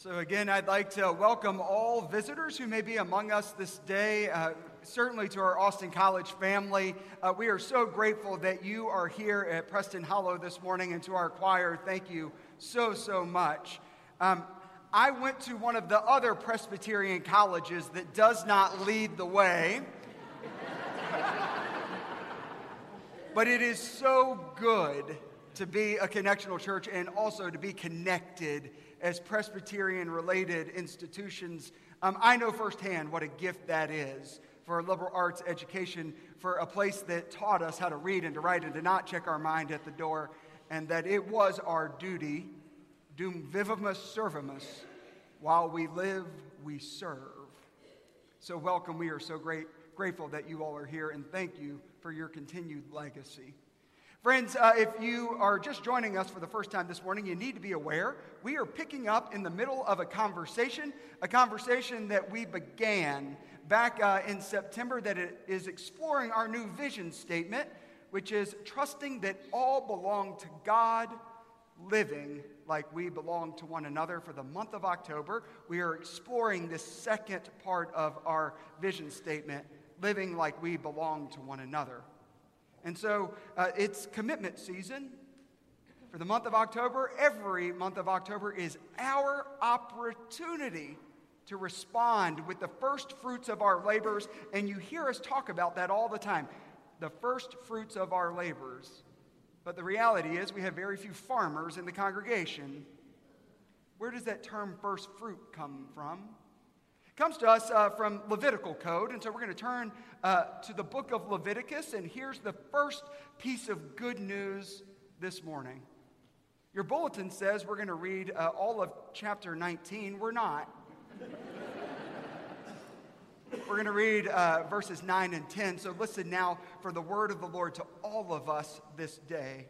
So again, I'd like to welcome all visitors who may be among us this day, certainly to our Austin College family. We are so grateful that you are here at Preston Hollow this morning, and to our choir, thank you so much. I went to one of the other Presbyterian colleges that does not lead the way, but it is so good to be a connectional church and also to be connected as Presbyterian-related institutions. I know firsthand what a gift that is for a liberal arts education, for a place that taught us how to read and to write and to not check our mind at the door, and that it was our duty, dum vivimus servimus, while we live, we serve. So welcome. We are so grateful that you all are here, and thank you for your continued legacy. Friends, if you are just joining us for the first time this morning, you need to be aware we are picking up in the middle of a conversation that we began back in September, that it is exploring our new vision statement, which is trusting that all belong to God, living like we belong to one another. For the month of October, we are exploring this second part of our vision statement, living like we belong to one another. And so it's commitment season for the month of October. Every month of October is our opportunity to respond with the first fruits of our labors. And you hear us talk about that all the time, the first fruits of our labors. But the reality is we have very few farmers in the congregation. Where does that term first fruit come from? It comes to us from Levitical code, and so we're going to turn to the book of Leviticus, and here's the first piece of good news this morning. Your bulletin says we're going to read all of chapter 19. We're not. We're going to read verses 9 and 10, so listen now for the word of the Lord to all of us this day.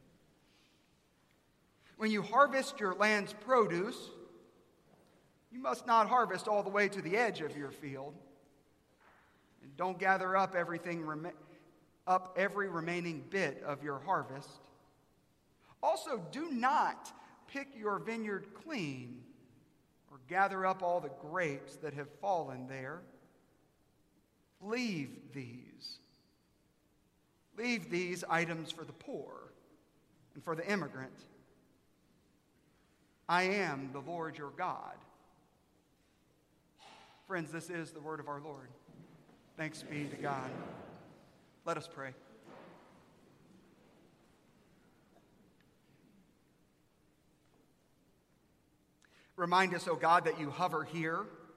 When you harvest your land's produce, you must not harvest all the way to the edge of your field. And don't gather up every remaining bit of your harvest. Also, do not pick your vineyard clean or gather up all the grapes that have fallen there. Leave these items for the poor and for the immigrant. I am the Lord your God. Friends, this is the word of our Lord. Thanks be to God. Let us pray. Remind us, O God, that you hover here.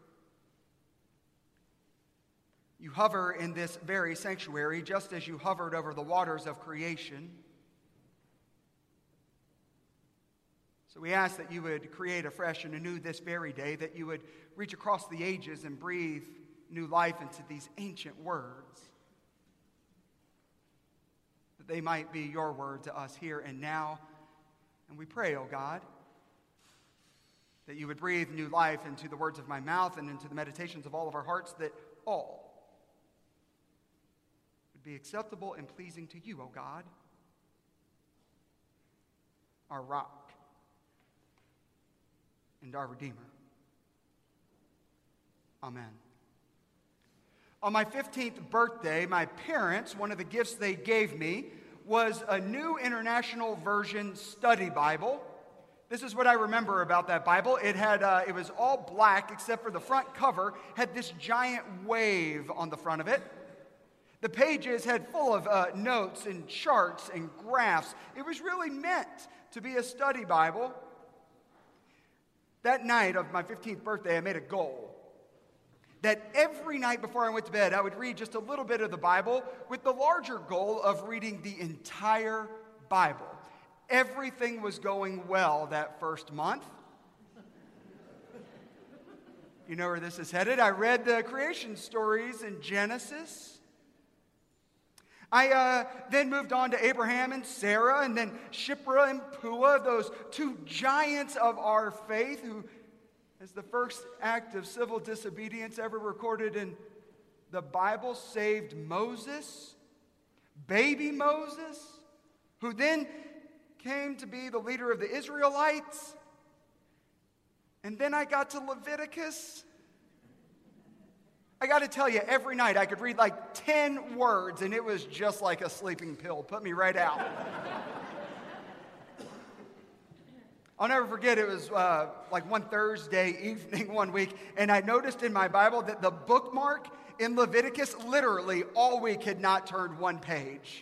You hover in this very sanctuary, just as you hovered over the waters of creation. So we ask that you would create afresh and anew this very day, that you would reach across the ages and breathe new life into these ancient words, that they might be your word to us here and now. And we pray, O God, that you would breathe new life into the words of my mouth and into the meditations of all of our hearts, that all would be acceptable and pleasing to you, O God, our rock and our Redeemer. Amen. On my 15th birthday, my parents, one of the gifts they gave me was a New International Version study Bible. This is what I remember about that Bible. It was all black except for the front cover, had this giant wave on the front of it. The pages had full of notes and charts and graphs. It was really meant to be a study Bible. That night of my 15th birthday, I made a goal that every night before I went to bed, I would read just a little bit of the Bible with the larger goal of reading the entire Bible. Everything was going well that first month. You know where this is headed. I read the creation stories in Genesis. I then moved on to Abraham and Sarah, and then Shiphrah and Puah, those two giants of our faith, who, as the first act of civil disobedience ever recorded in the Bible, saved Moses, baby Moses, who then came to be the leader of the Israelites. And then I got to Leviticus. I got to tell you, every night I could read like 10 words, and it was just like a sleeping pill. Put me right out. I'll never forget, it was like one Thursday evening one week, and I noticed in my Bible that the bookmark in Leviticus literally all week had not turned one page.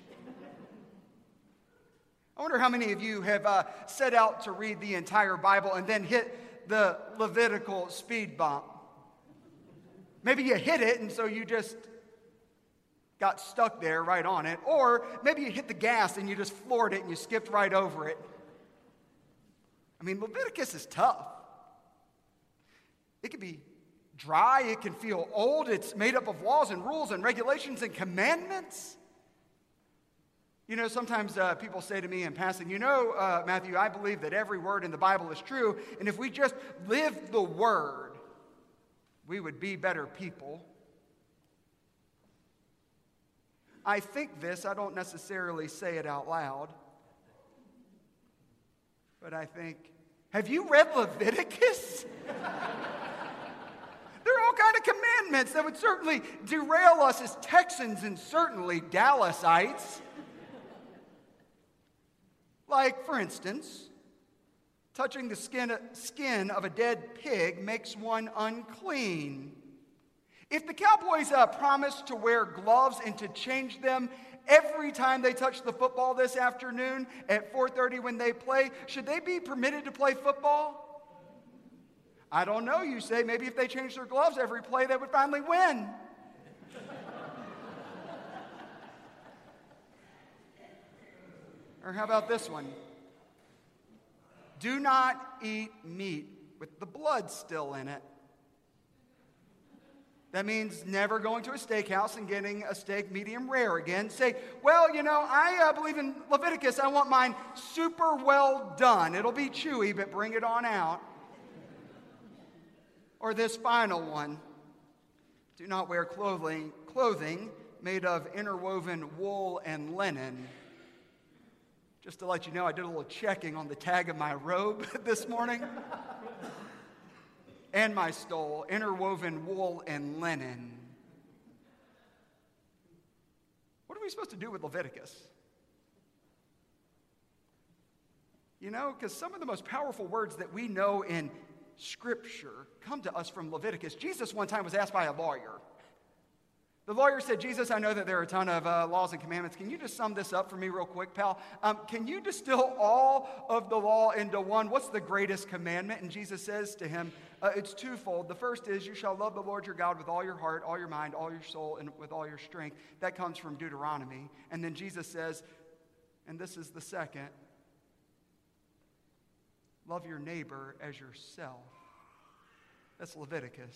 I wonder how many of you have set out to read the entire Bible and then hit the Levitical speed bump. Maybe you hit it and so you just got stuck there right on it. Or maybe you hit the gas and you just floored it and you skipped right over it. I mean, Leviticus is tough. It can be dry, it can feel old, it's made up of laws and rules and regulations and commandments. You know, sometimes people say to me in passing, Matthew, I believe that every word in the Bible is true, and if we just lived the word, we would be better people. I think this, I don't necessarily say it out loud, but I think, have you read Leviticus? There are all kinds of commandments that would certainly derail us as Texans and certainly Dallasites. Like, for instance, touching the skin of a dead pig makes one unclean. If the Cowboys promise to wear gloves and to change them every time they touch the football this afternoon at 4:30 when they play, should they be permitted to play football? I don't know, you say. Maybe if they changed their gloves every play, they would finally win. Or how about this one? Do not eat meat with the blood still in it. That means never going to a steakhouse and getting a steak medium rare again. Say, well, I believe in Leviticus. I want mine super well done. It'll be chewy, but bring it on out. Or this final one. Do not wear clothing made of interwoven wool and linen. Just to let you know, I did a little checking on the tag of my robe this morning. And my stole, interwoven wool and linen. What are we supposed to do with Leviticus? Because some of the most powerful words that we know in Scripture come to us from Leviticus. Jesus one time was asked by a lawyer. The lawyer said, Jesus, I know that there are a ton of laws and commandments. Can you just sum this up for me real quick, pal? Can you distill all of the law into one? What's the greatest commandment? And Jesus says to him, it's twofold. The first is, you shall love the Lord your God with all your heart, all your mind, all your soul, and with all your strength. That comes from Deuteronomy. And then Jesus says, and this is the second, love your neighbor as yourself. That's Leviticus.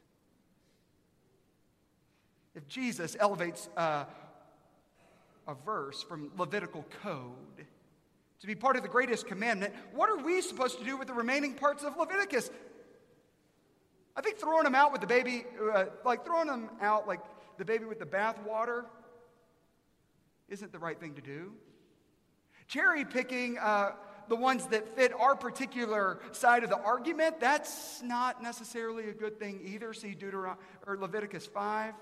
If Jesus elevates a verse from Levitical code to be part of the greatest commandment, what are we supposed to do with the remaining parts of Leviticus? I think throwing them out with the baby, like the baby with the bath water, isn't the right thing to do. Cherry picking the ones that fit our particular side of the argument, that's not necessarily a good thing either. See Leviticus 5.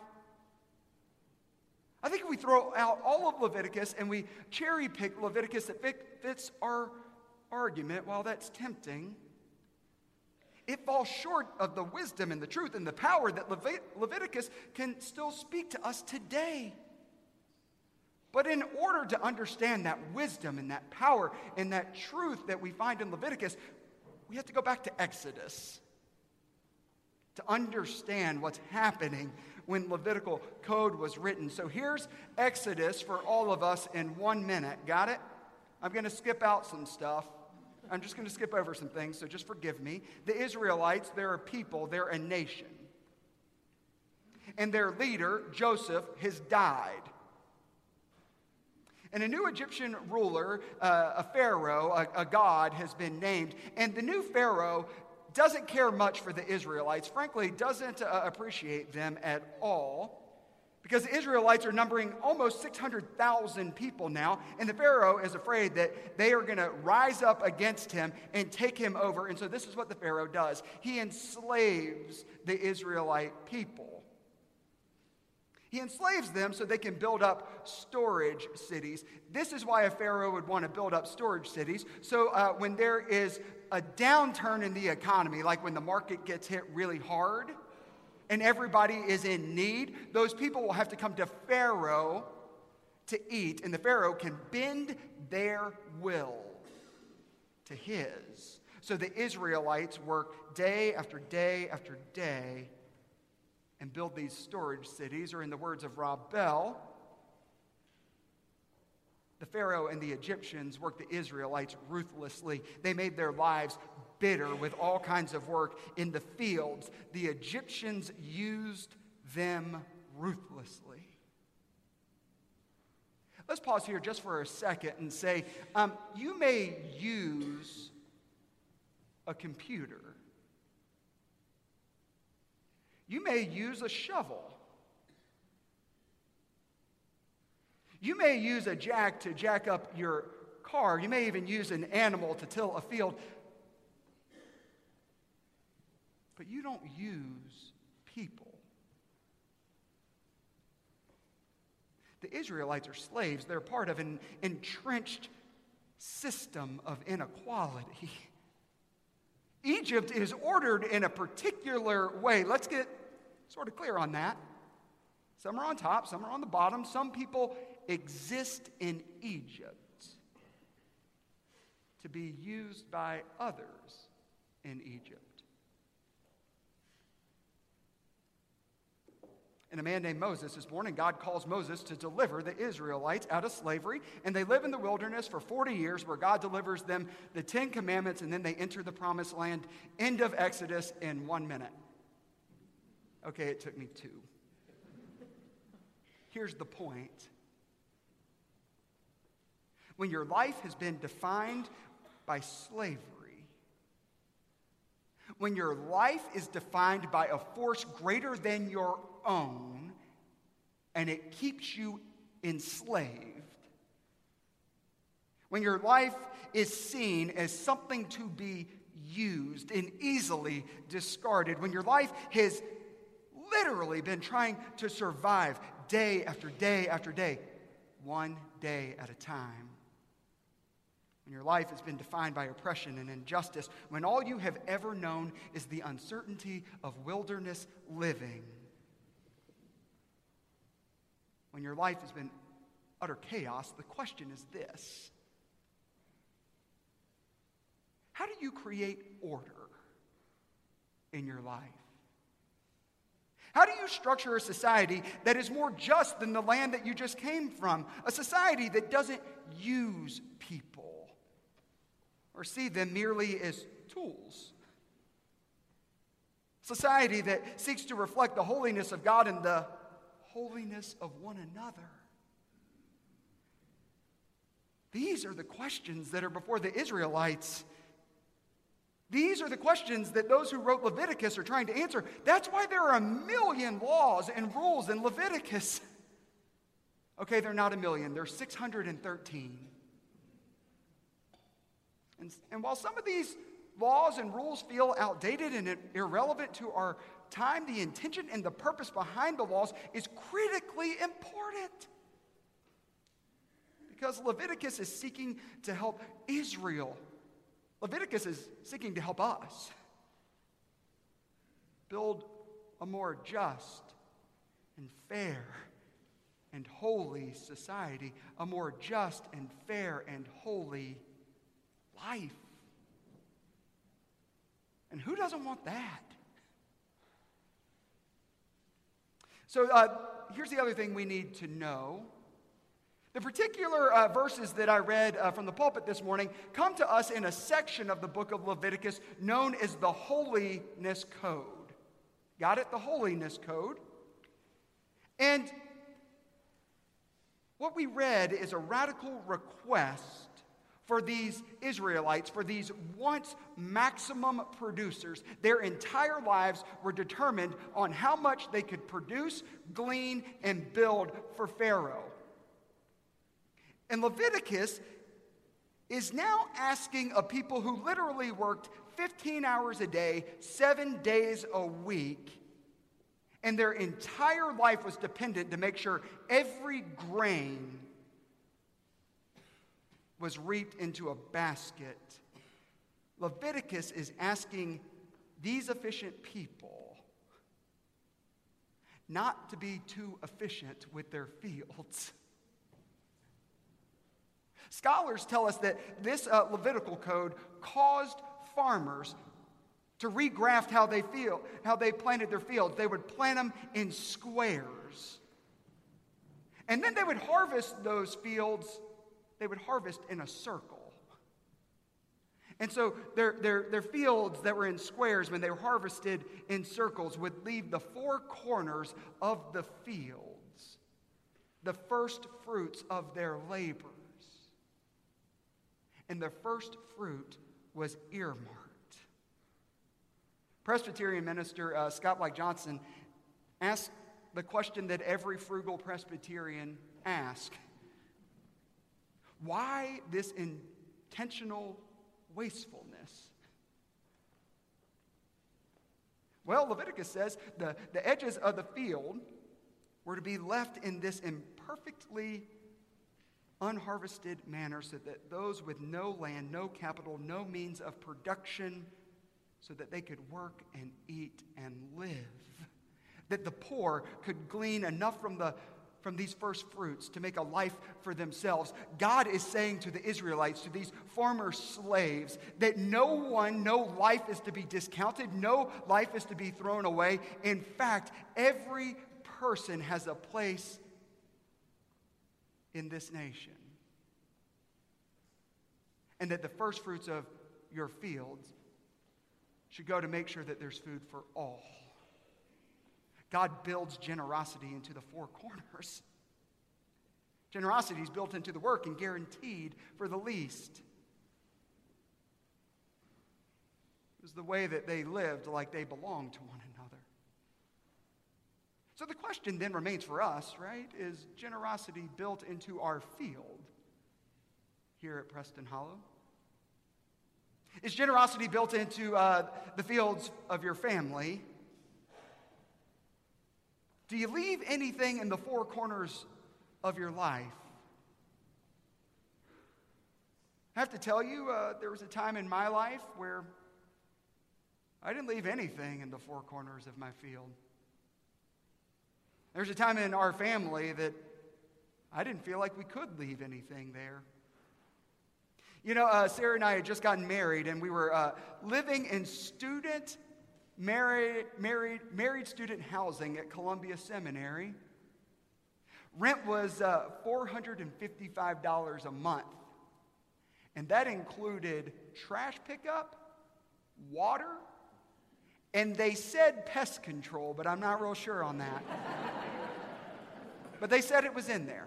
I think if we throw out all of Leviticus and we cherry pick Leviticus that fits our argument, while that's tempting, it falls short of the wisdom and the truth and the power that Leviticus can still speak to us today. But in order to understand that wisdom and that power and that truth that we find in Leviticus, we have to go back to Exodus to understand what's happening when Levitical code was written. So here's Exodus for all of us in 1 minute. Got it? I'm going to skip out some stuff. I'm just going to skip over some things, so just forgive me. The Israelites, they're a people, they're a nation. And their leader, Joseph, has died. And a new Egyptian ruler, a pharaoh, a god, has been named. And the new pharaoh doesn't care much for the Israelites, frankly, doesn't appreciate them at all. Because the Israelites are numbering almost 600,000 people now, and the Pharaoh is afraid that they are going to rise up against him and take him over. And so this is what the Pharaoh does. He enslaves the Israelite people. He enslaves them so they can build up storage cities. This is why a Pharaoh would want to build up storage cities. So when there is a downturn in the economy, like when the market gets hit really hard, and everybody is in need, those people will have to come to Pharaoh to eat, and the Pharaoh can bend their will to his. So the Israelites work day after day after day and build these storage cities, or in the words of Rob Bell, the Pharaoh and the Egyptians worked the Israelites ruthlessly. They made their lives bitter with all kinds of work in the fields. The Egyptians used them ruthlessly. Let's pause here just for a second and say, you may use a computer. You may use a shovel. You may use a jack to jack up your car. You may even use an animal to till a field. But you don't use people. The Israelites are slaves. They're part of an entrenched system of inequality. Egypt is ordered in a particular way. Let's get sort of clear on that. Some are on top, some are on the bottom. Some people exist in Egypt to be used by others in Egypt. And a man named Moses is born, and God calls Moses to deliver the Israelites out of slavery. And they live in the wilderness for 40 years where God delivers them the 10 Commandments, and then they enter the promised land. End of Exodus in 1 minute. Okay, it took me 2. Here's the point. When your life has been defined by slavery, when your life is defined by a force greater than your own, and it keeps you enslaved, when your life is seen as something to be used and easily discarded, when your life has literally been trying to survive day after day after day, one day at a time, when your life has been defined by oppression and injustice, when all you have ever known is the uncertainty of wilderness living, when your life has been utter chaos, the question is this: how do you create order in your life? How do you structure a society that is more just than the land that you just came from? A society that doesn't use people or see them merely as tools. Society that seeks to reflect the holiness of God and the holiness of one another. These are the questions that are before the Israelites. These are the questions that those who wrote Leviticus are trying to answer. That's why there are 1 million laws and rules in Leviticus. Okay, they're not 1 million. There's 613. And while some of these laws and rules feel outdated and irrelevant to our time, the intention and the purpose behind the laws is critically important. Because Leviticus is seeking to help Israel. Leviticus is seeking to help us build a more just and fair and holy society, a more just and fair and holy life. And who doesn't want that? So here's the other thing we need to know. The particular verses that I read from the pulpit this morning come to us in a section of the book of Leviticus known as the Holiness Code. Got it? The Holiness Code. And what we read is a radical request for these Israelites, for these once maximum producers. Their entire lives were determined on how much they could produce, glean, and build for Pharaoh. And Leviticus is now asking a people who literally worked 15 hours a day, 7 days a week, and their entire life was dependent to make sure every grain was reaped into a basket. Leviticus is asking these efficient people not to be too efficient with their fields. Scholars tell us that this Levitical code caused farmers to regraft how they planted their fields. They would plant them in squares. And then they would harvest those fields, they would harvest in a circle. And so their fields that were in squares, when they were harvested in circles, would leave the four corners of the fields, the first fruits of their labors. And the first fruit was earmarked. Presbyterian minister Scott Blake Johnson asked the question that every frugal Presbyterian asks: why this intentional wastefulness? Well, Leviticus says the edges of the field were to be left in this imperfectly unharvested manner, so that those with no land, no capital, no means of production, so that they could work and eat and live. That the poor could glean enough from these first fruits to make a life for themselves. God is saying to the Israelites, to these former slaves, that no life is to be discounted, no life is to be thrown away. In fact, every person has a place in this nation. And that the first fruits of your fields should go to make sure that there's food for all. God builds generosity into the four corners. Generosity is built into the work and guaranteed for the least. It was the way that they lived like they belonged to one another. So the question then remains for us, right? Is generosity built into our field here at Preston Hollow? Is generosity built into the fields of your family? Do you leave anything in the four corners of your life? I have to tell you, there was a time in my life where I didn't leave anything in the four corners of my field. There's a time in our family that I didn't feel like we could leave anything there. You know, Sarah and I had just gotten married, and we were living in married student housing at Columbia Seminary. Rent was $455 a month, and that included trash pickup, water, and they said pest control, but I'm not real sure on that. But they said it was in there.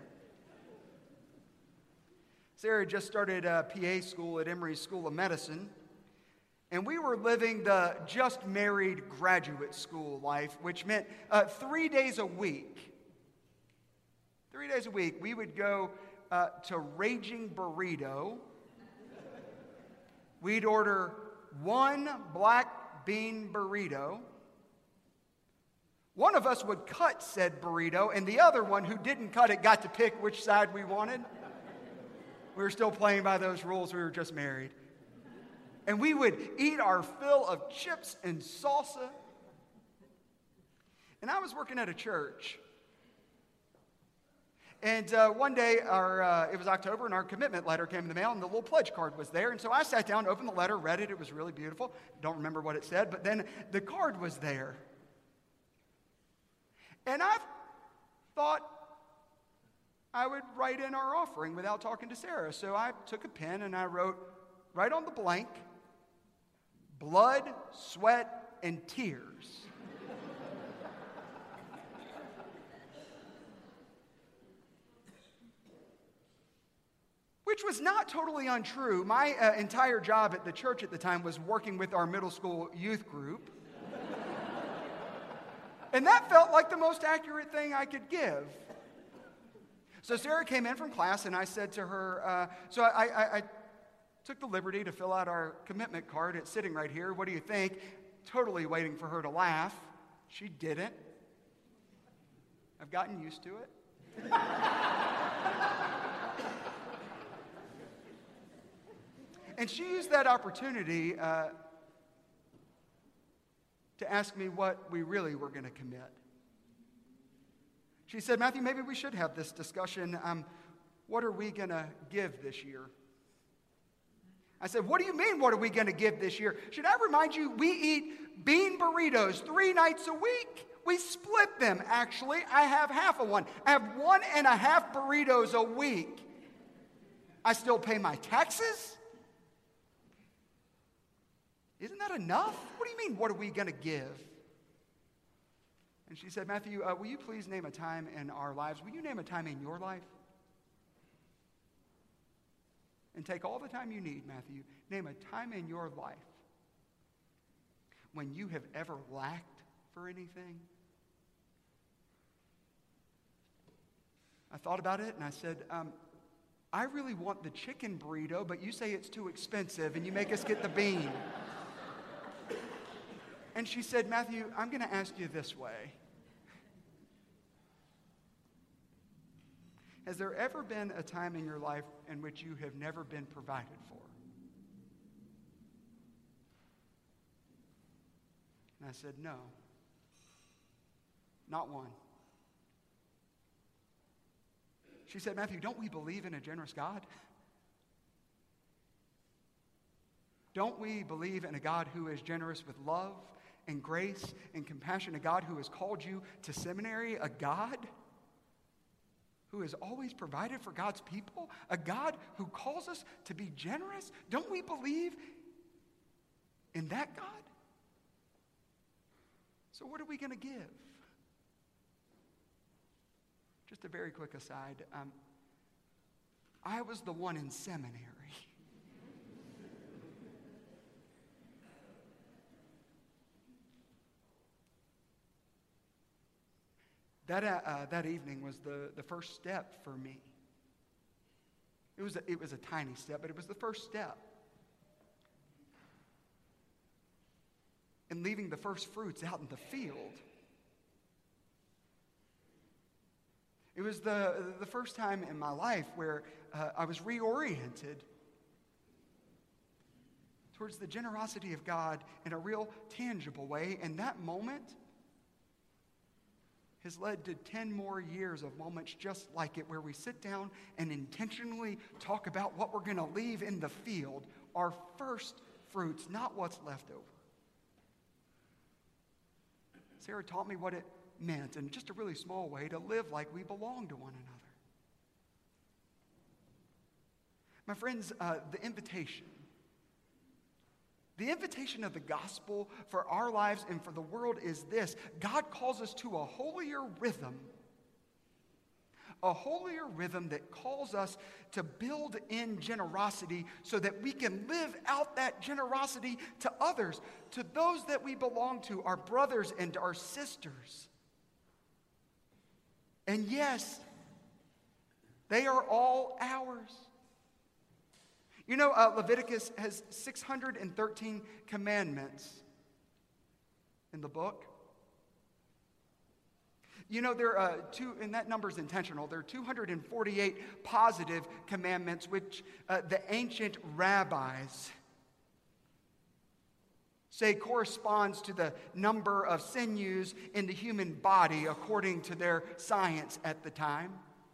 Sarah just started PA school at Emory School of Medicine, and we were living the just married graduate school life, which meant 3 days a week. 3 days a week, we would go to Raging Burrito. We'd order one black bean burrito. One of us would cut said burrito, and the other one who didn't cut it got to pick which side we wanted. We were still playing by those rules. We were just married. And we would eat our fill of chips and salsa. And I was working at a church. And one day, it was October, and our commitment letter came in the mail, and the little pledge card was there. And so I sat down, opened the letter, read it. It was really beautiful. Don't remember what it said, but then the card was there. And I thought I would write in our offering without talking to Sarah. So I took a pen and I wrote right on the blank, blood, sweat, and tears. which was not totally untrue. My entire job at the church at the time was working with our middle school youth group. And that felt like the most accurate thing I could give. So Sarah came in from class, and I said to her, I took the liberty to fill out our commitment card. It's sitting right here. What do you think? Totally waiting for her to laugh. She didn't. I've gotten used to it. And she used that opportunity to ask me what we really were going to commit. She said, Matthew, maybe we should have this discussion. What are we going to give this year? I said, what do you mean, what are we going to give this year? Should I remind you, we eat bean burritos 3 nights a week. We split them, actually. I have half of one. I have 1.5 burritos a week. I still pay my taxes. Isn't that enough? What do you mean, what are we going to give? And she said, Matthew, will you please name a time in our lives? Will you name a time in your life? And take all the time you need, Matthew. Name a time in your life when you have ever lacked for anything. I thought about it and I said, I really want the chicken burrito, but you say it's too expensive and you make us get the bean. And she said, Matthew, I'm going to ask you this way. Has there ever been a time in your life in which you have never been provided for? And I said, no. Not one. She said, Matthew, don't we believe in a generous God? Don't we believe in a God who is generous with love and grace and compassion, a God who has called you to seminary, a God who has always provided for God's people, a God who calls us to be generous? Don't we believe in that God? So what are we going to give? Just a very quick aside. I was the one in seminary. That evening was the first step for me. It was a tiny step, but it was the first step. And leaving the first fruits out in the field. It was the first time in my life where I was reoriented towards the generosity of God in a real tangible way. And that moment has led to 10 more years of moments just like it, where we sit down and intentionally talk about what we're going to leave in the field, our first fruits, not what's left over. Sarah taught me what it meant, in just a really small way, to live like we belong to one another. My friends, the invitation of the gospel for our lives and for the world is this: God calls us to a holier rhythm that calls us to build in generosity so that we can live out that generosity to others, to those that we belong to, our brothers and our sisters. And yes, they are all ours. You know, Leviticus has 613 commandments in the book. You know, there are and that number's intentional. There are 248 positive commandments, which the ancient rabbis say corresponds to the number of sinews in the human body according to their science at the time.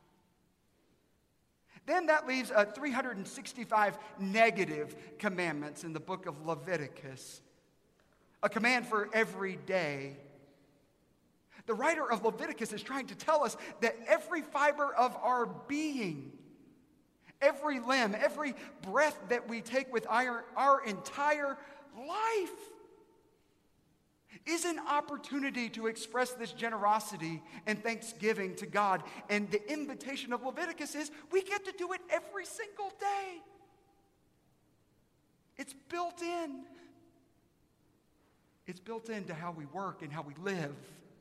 Then that leaves 365 negative commandments in the book of Leviticus, a command for every day. The writer of Leviticus is trying to tell us that every fiber of our being, every limb, every breath that we take with our entire life is an opportunity to express this generosity and thanksgiving to God. And the invitation of Leviticus is we get to do it every single day. It's built in. It's built into how we work and how we live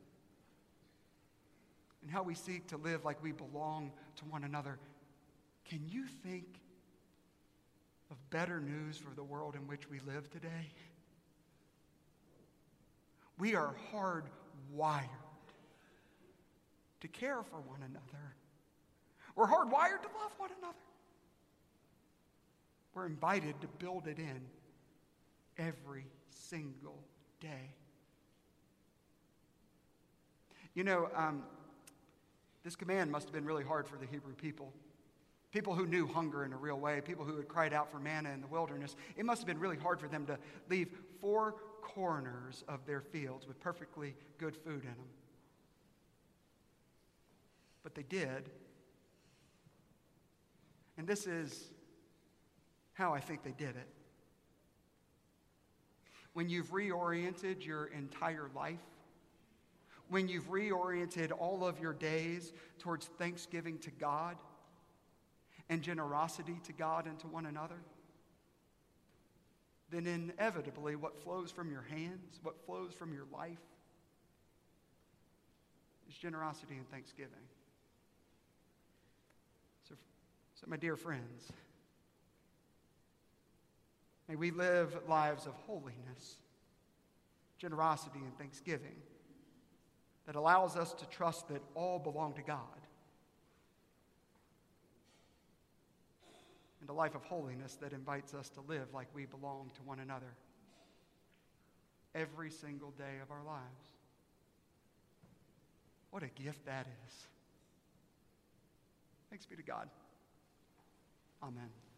and how we seek to live like we belong to one another. Can you think of better news for the world in which we live today? We are hardwired to care for one another. We're hardwired to love one another. We're invited to build it in every single day. You know, this command must have been really hard for the Hebrew people. People who knew hunger in a real way, people who had cried out for manna in the wilderness. It must have been really hard for them to leave 4 corners of their fields with perfectly good food in them. But they did. And this is how I think they did it. When you've reoriented your entire life, when you've reoriented all of your days towards thanksgiving to God and generosity to God and to one another, then inevitably what flows from your hands, what flows from your life, is generosity and thanksgiving. So my dear friends, may we live lives of holiness, generosity, and thanksgiving that allows us to trust that all belong to God, and a life of holiness that invites us to live like we belong to one another every single day of our lives. What a gift that is. Thanks be to God. Amen.